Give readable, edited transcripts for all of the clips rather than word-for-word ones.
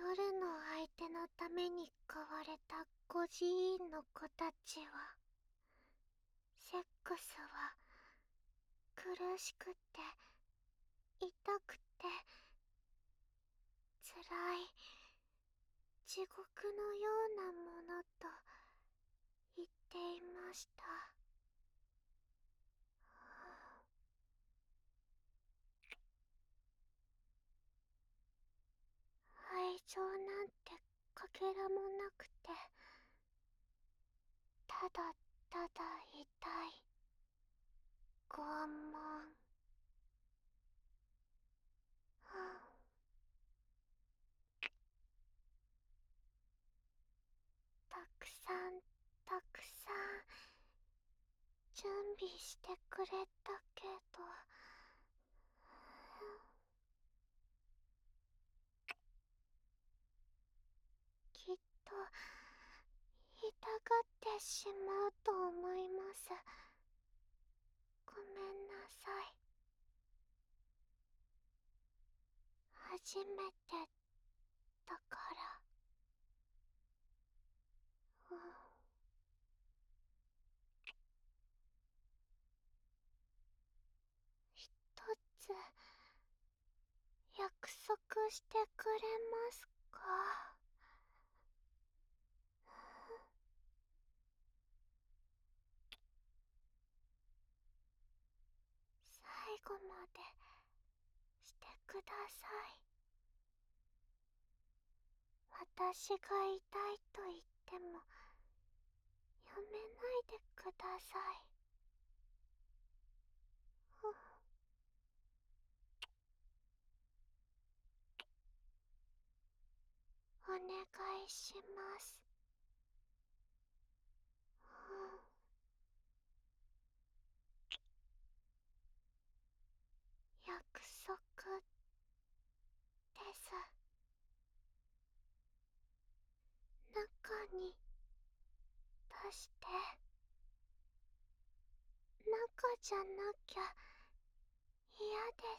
夜の相手のために飼われた孤児院の子たちは、セックスは苦しくて痛くて辛い地獄のようなものと言っていました。愛情なんてかけらもなくて、ただただ痛い拷問。たくさんたくさん準備してくれたけど、きっと痛がってしまうと思います。ごめんなさい。初めてだから。一つ約束してくれますか？最後までしてください。私が痛いと言ってもやめないでください。お願いします。約束です。中に出して。中じゃなきゃ嫌です。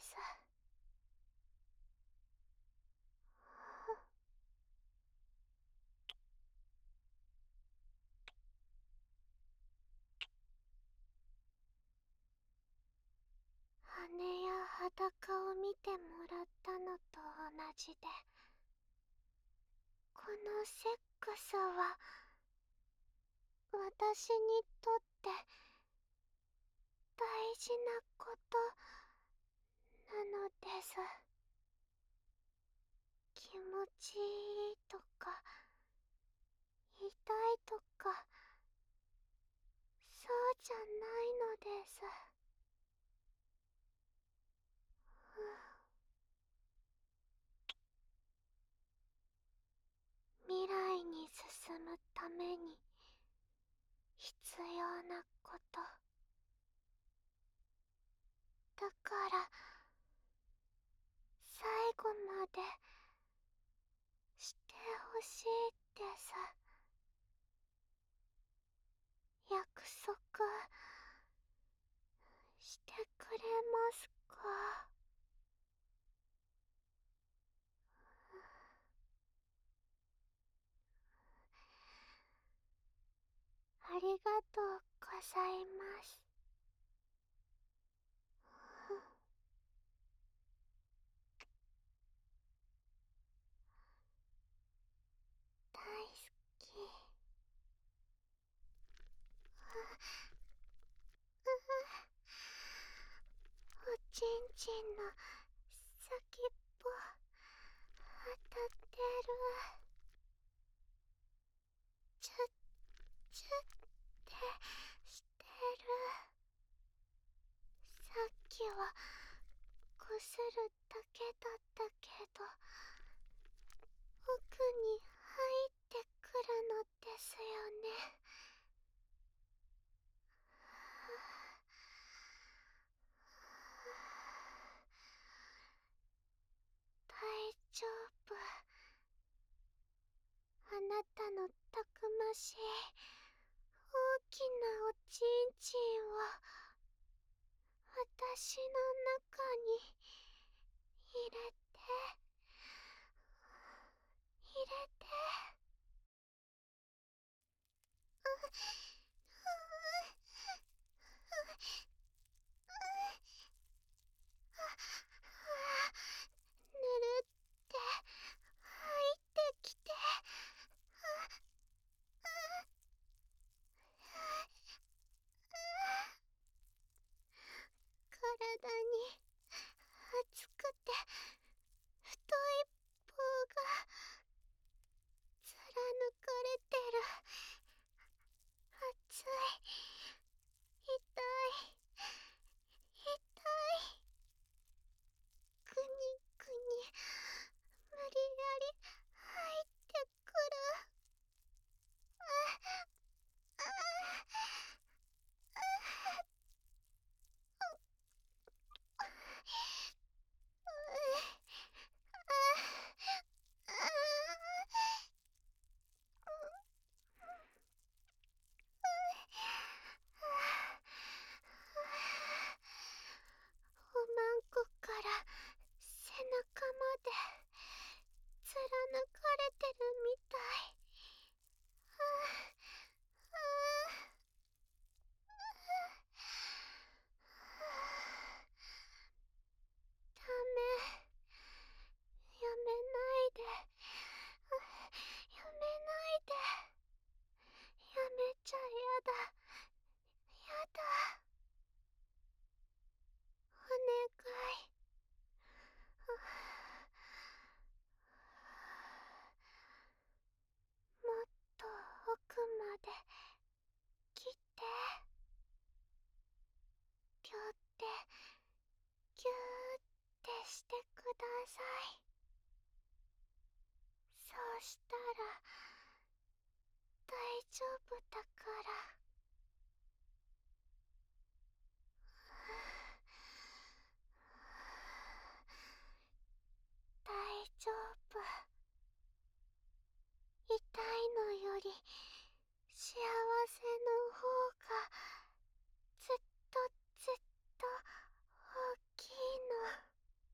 羽や裸を見てもらったのと同じで、このセックスは私にとって大事なことなのです。気持ちいいとか痛いとかそうじゃないのです。未来に進むために必要なこと。だから最後までしてほしいです。約束してくれますか？ありがとうございます。大好き。おちんちんの先っぽ当たってる。チュッチュッってしてる。さっきはこするだけだったけど、奥に入ってくるのですよね。大丈夫。あなたのたくましい大きなおちんちんを私の中に入れてぬるって入ってきて、体に熱くて太い棒が貫かれてる。熱い、痛い、痛い。ぐにぐに無理やり入ってくる。ああおまんこから背中まで貫かれてるみたい。ダメ、やめないで、やめないで、やめちゃやだ、やだ、お願い。もっと奥まで切って、ぎゅってぎゅーってしてください。そうしたら大丈夫だから。大丈夫。痛いのより幸せの方がずっとずっと大きいの。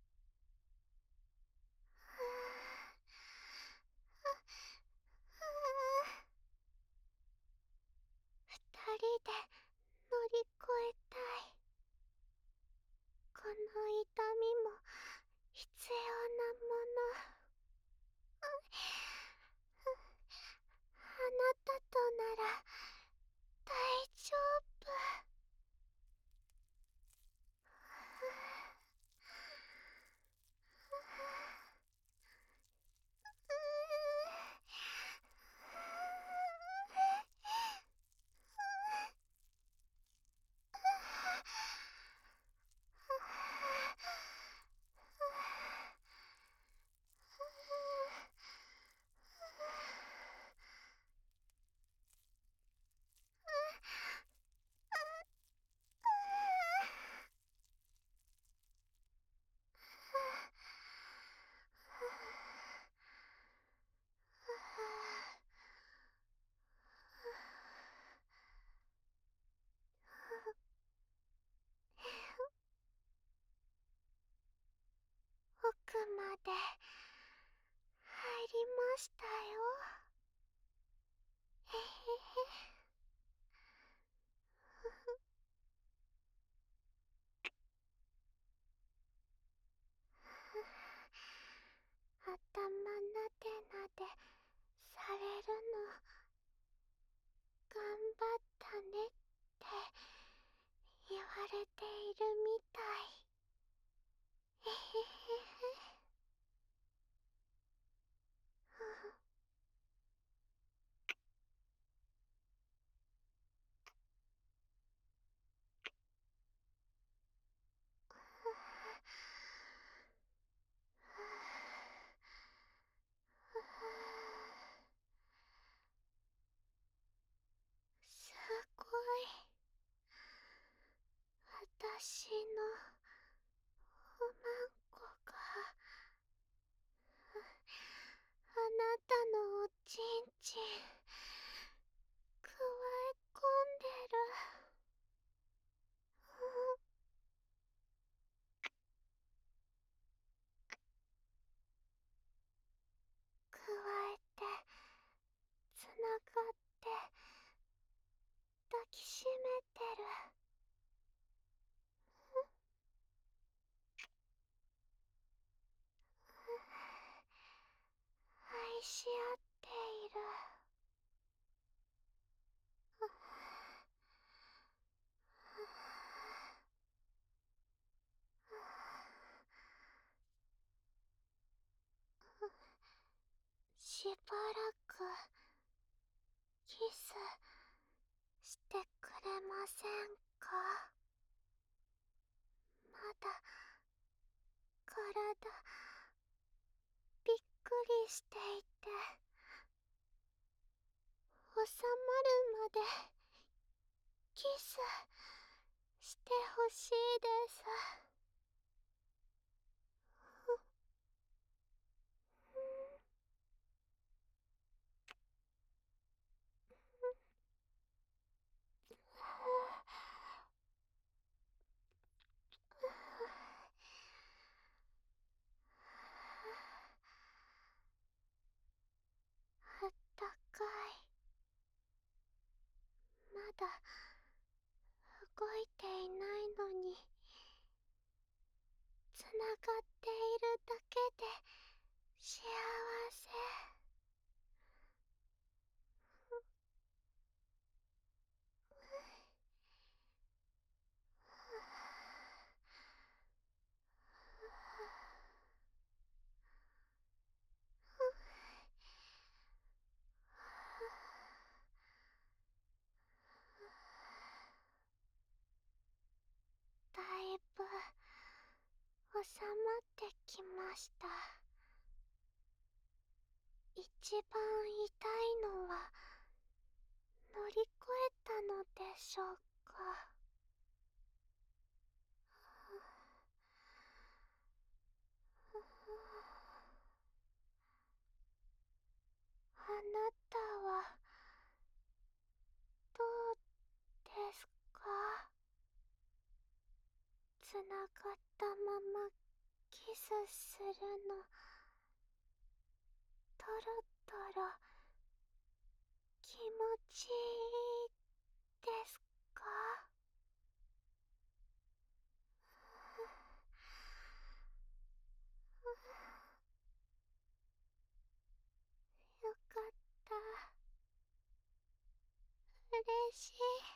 二人で乗り越えたい。この痛みも必要なもの。あなたとなら大丈夫。奥まで入りましたよ。えへへ。頭なでなでされるの頑張ったねって言われているみたい。えへへへ。すごい。私のおまんこがあなたのおちんちんくわえ込んでる。くわえてつながってしばらくキスしてくれませんか？まだ体びっくりしていて、収まるまでキスしてほしいです。あったかい。まだ動いていないのに、つながっているだけで幸せ。だいぶ収まってきました。一番痛いのは乗り越えたのでしょうか。あなたはどうですか？つながったままキスするのトロトロ気持ちいいですか？よかった。嬉しい。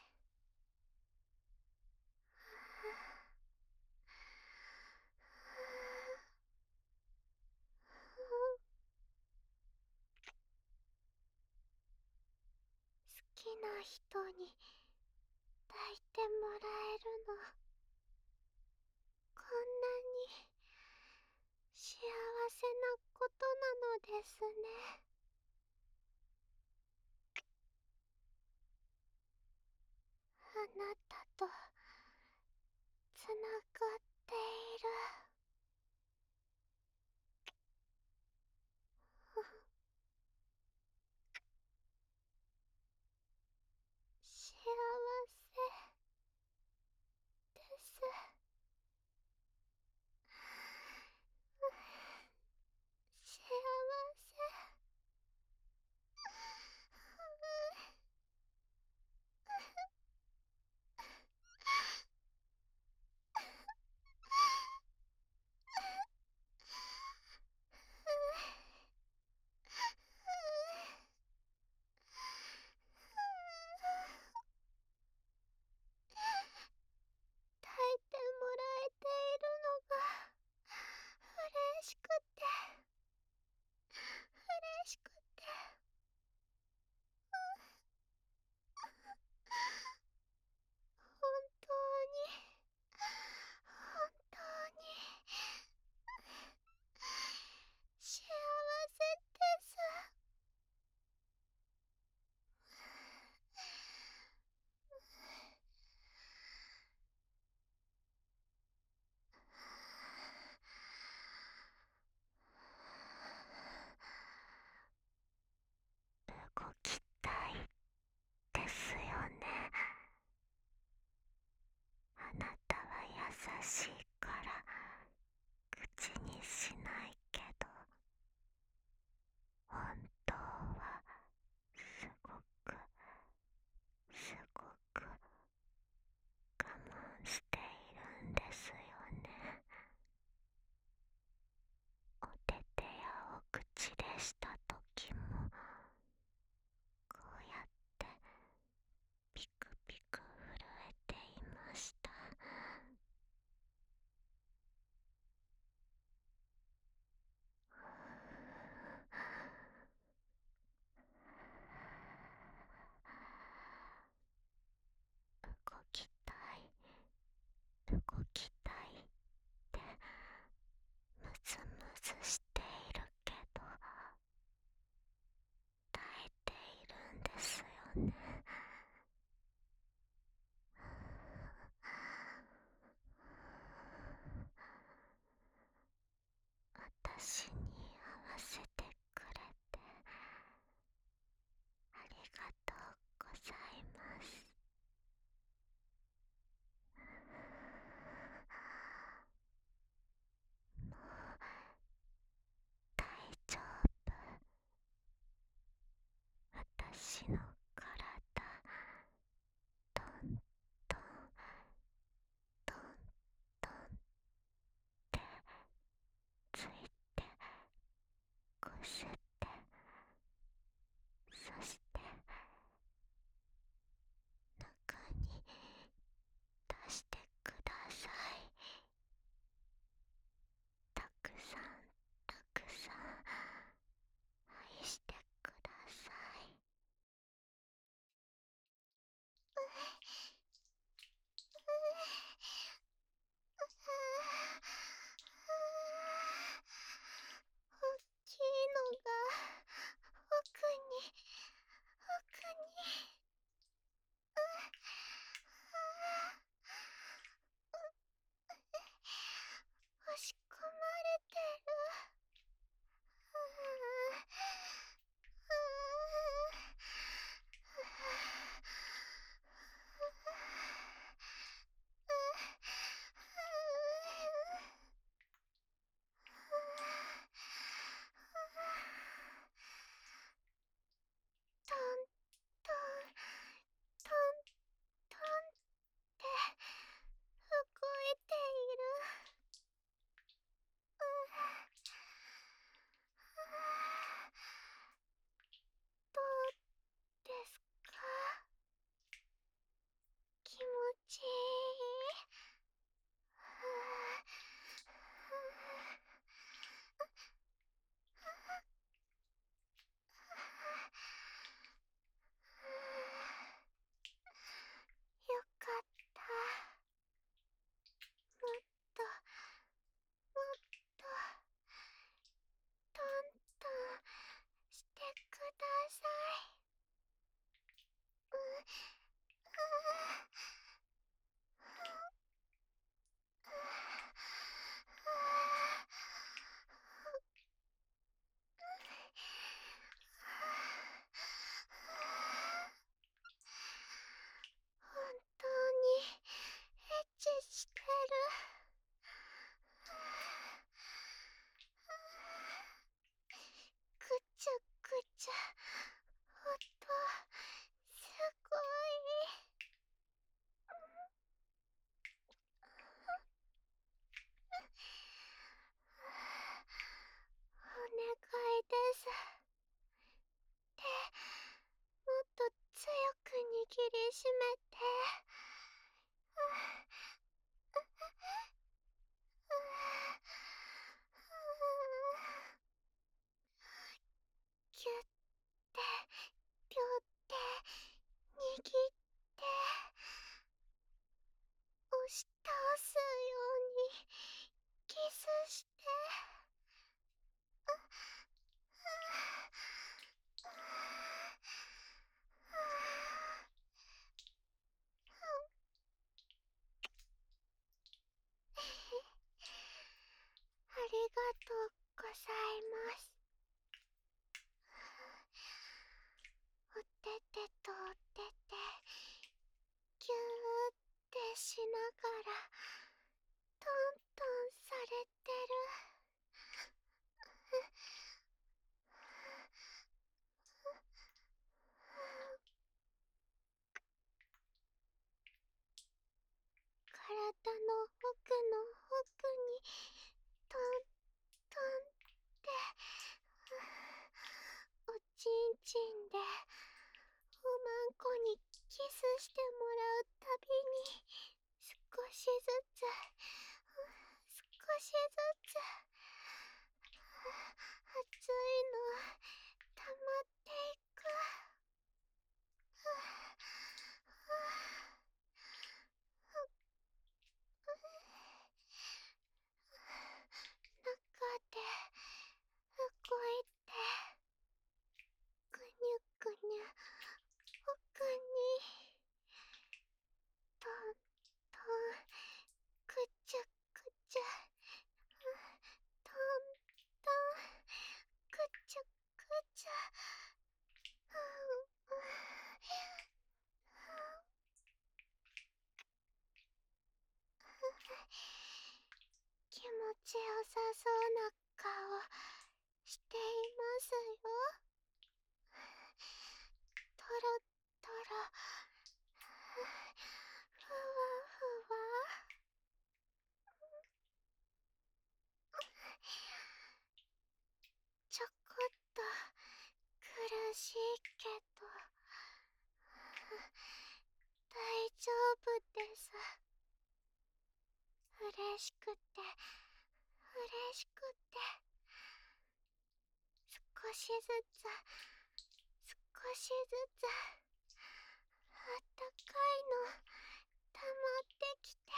好きな人に抱いてもらえるの、こんなに幸せなことなのですね。あなたとつながっている。幸せです。幸せ。 私に合わせてくれてありがとうございます。もう大丈夫。私の体トントントントンってついてこすって、そして中に出してください。たくさんたくさん愛してください。大きいのが奥に奥に押し込まれてる。トントントントンって動いている。どうですか？気持ちいい？よかった。もっともっとトントンしてください。本当にエッチしてる。くちゃくちゃ音すごい。お願いです。手もっと強く握りしめて。キュッてぴょって握って押し倒すようにキスして。ありがとうございます。おててとおててぎゅーってしながらトントンされてる。体の奥の奥にトントンっておちんちんでおまんこにキスしてもらうたびに少しずつ少しずつ熱いの溜まっていく。中で動いてぐにゅぐにゅ奥にトントンくちゃくちゃちよさそうな顔していますよ。トロトロ、ふわふわ。ちょこっと苦しいけど大丈夫です。嬉しくて嬉しくて、少しずつ少しずつあったかいの溜まってきて、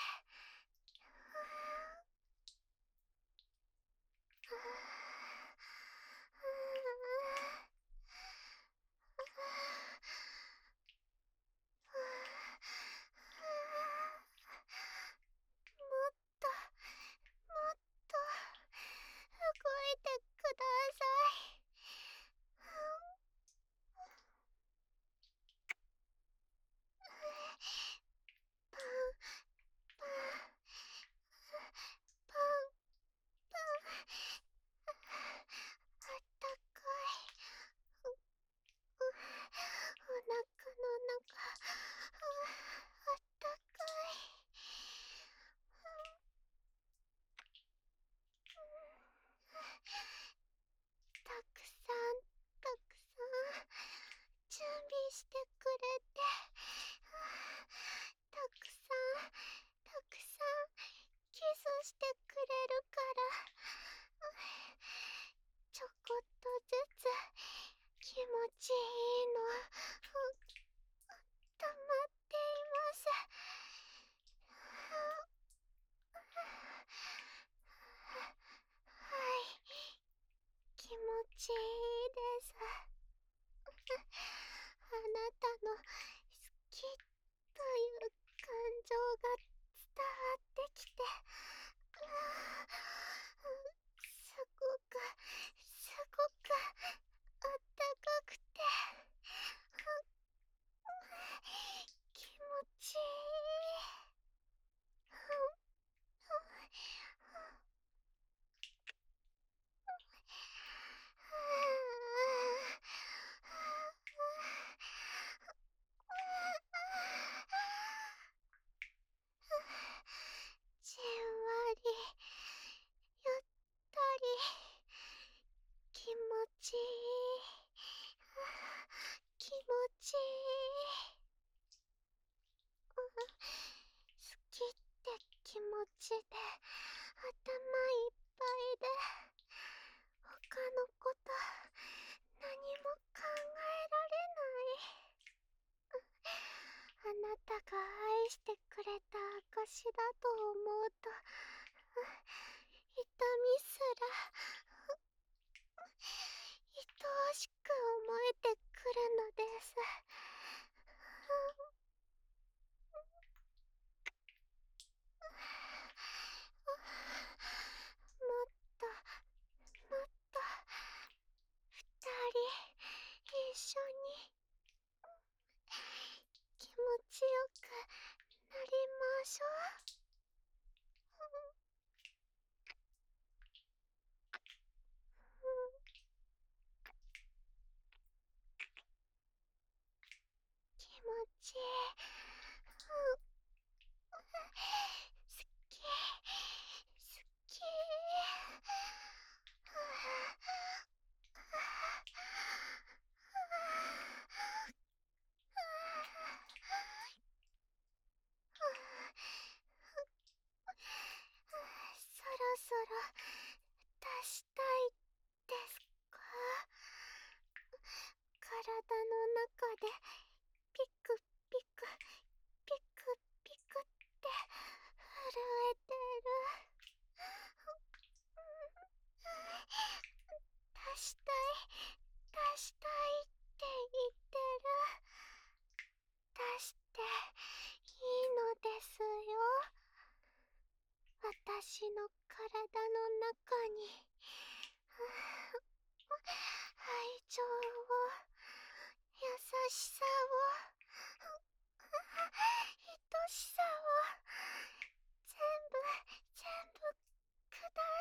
もっともっと動いてください。パンパンパンパン、あったかい。お腹の中あったかい。たくさんたくさん準備してくれて、たくさんたくさんキスしてくれるから、ちょこっとずつ気持ちいいの溜まっています。はい、気持ちいいです。あなたの好きという感情が伝わってきて、すごくすごくあったかくて気持ちいい。じんわりゆったり気持ちいい。気持ちいい。好きって気持ちで頭いっぱいで、他のこと何も考えられない。あなたが愛してくれた証だと思うと、痛みすら愛おしく思えてくるのです。もっともっと二人一緒に気持ちよくなりましょう。気持ちいい。好き好き。そろそろ出したいですか？体の中でピクピクピクピクって震えてる。出したい出したいって言ってる。出していいのですよ。私の体の中に愛情を、優しさを、愛しさを全部全部くだ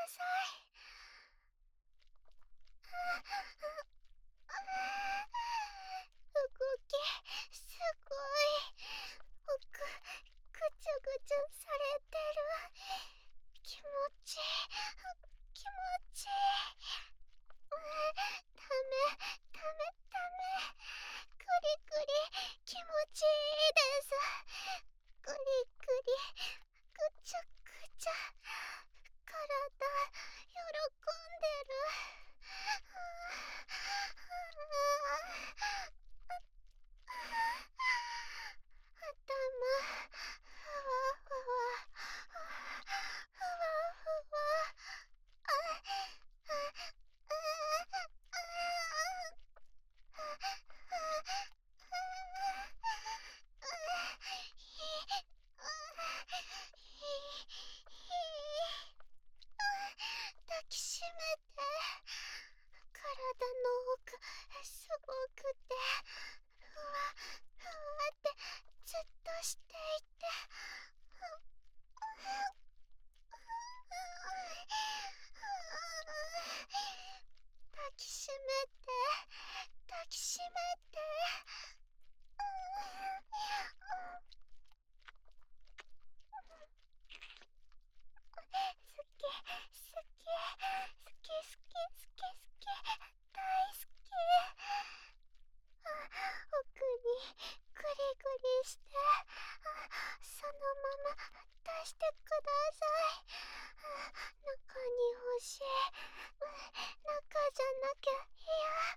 なきゃ。いや、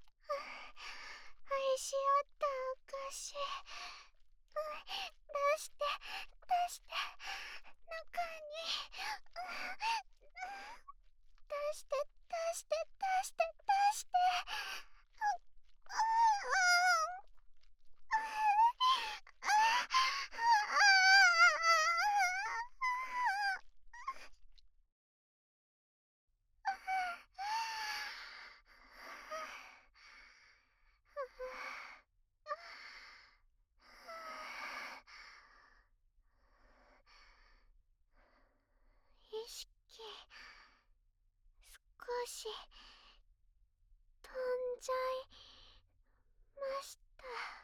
愛し合った証。出して、出して、中に。出して、出して、出して、出して。意識少し飛んじゃいました。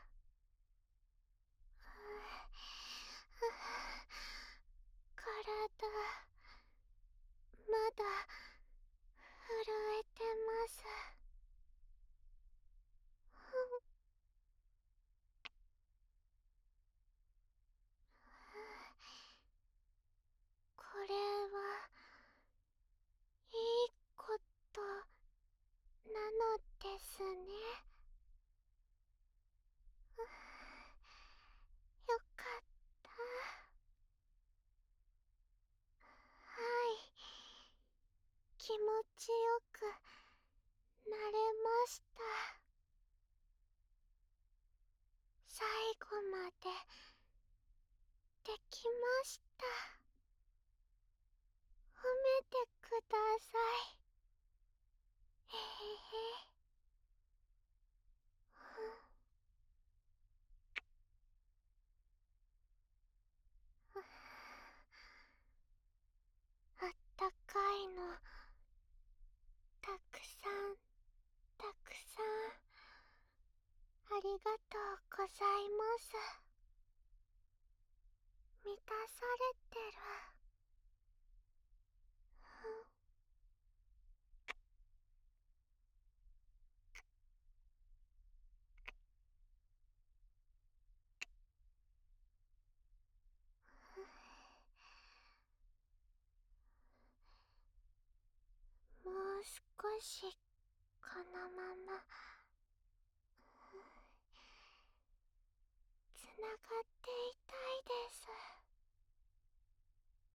体まだ震えてます。これはいいことなのですね。よかった。はい、気持ちよくなれました。最後までできました。褒めてください。へへへ。あったかいのたくさんたくさんありがとうございます。満たされてる。もう少しこのままつながってい